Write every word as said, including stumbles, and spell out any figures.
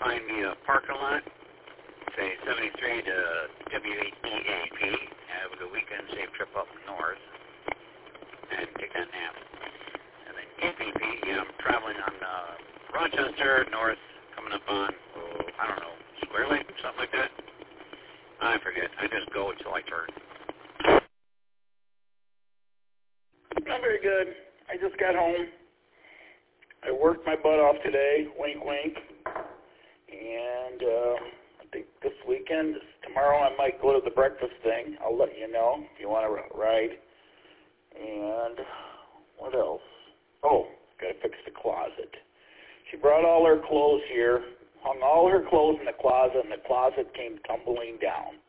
find me a parking lot, say seventy-three to W eight E A P. Have a good weekend, safe trip up north, and take that nap. And then E P P, yeah, I'm traveling on uh, Rochester, north, coming up on, oh, I don't know, Square Lake, something like that. I forget. I just go until I turn. Not very good. I just got home. I worked my butt off today, wink, wink. And uh, I think this weekend, tomorrow I might go to the breakfast thing. I'll let you know if you want to ride. And what else? Oh, got to fix the closet. She brought all her clothes here, hung all her clothes in the closet, and the closet came tumbling down.